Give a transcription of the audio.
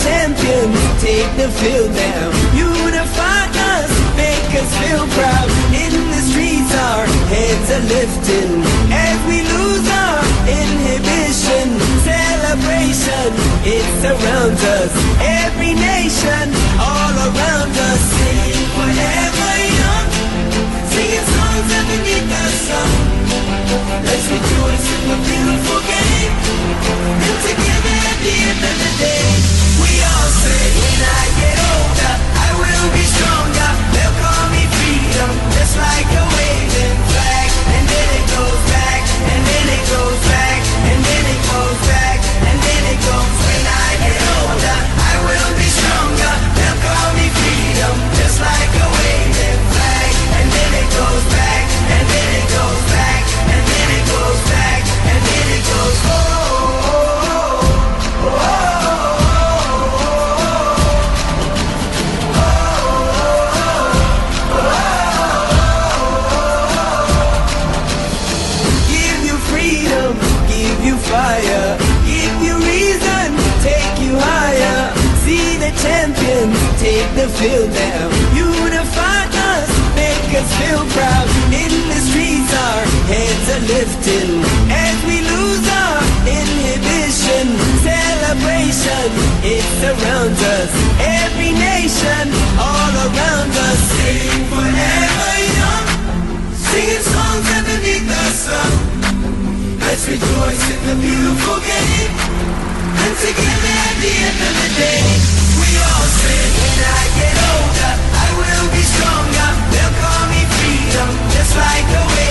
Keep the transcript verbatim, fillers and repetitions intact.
champions take the field now. Unify us, make us feel proud. In the streets our heads are lifting as we lose our inhibition. Celebration, it surrounds us. Every nation, all around us. Sing forever young, singing songs underneath the sun. Let's rejoice in the beautiful game, and together at the end of the day, we all say, when I get older, I will be stronger. They'll call me freedom, just like a waving flag. And then it goes back, and then it goes back, and then it goes back, and then it goes. When I get older, I will be stronger. They'll call me freedom, just like a waving flag. And then it goes back, and then it goes back, and then it goes back, and then it goes. Oh, oh, oh, oh. Give you freedom, give you fire, give you reason, take you higher. See the champions take the field now. Unify us, make us feel proud. In the streets our heads are lifting as we lose our inhibition. Celebration, it surrounds us. Every nation, all around us. Sing forever young, singing songs underneath the sun. Let's rejoice in the beautiful game, and together at the end of the day, we all say, when I get older, I will be stronger. They'll call me freedom, just like a wave.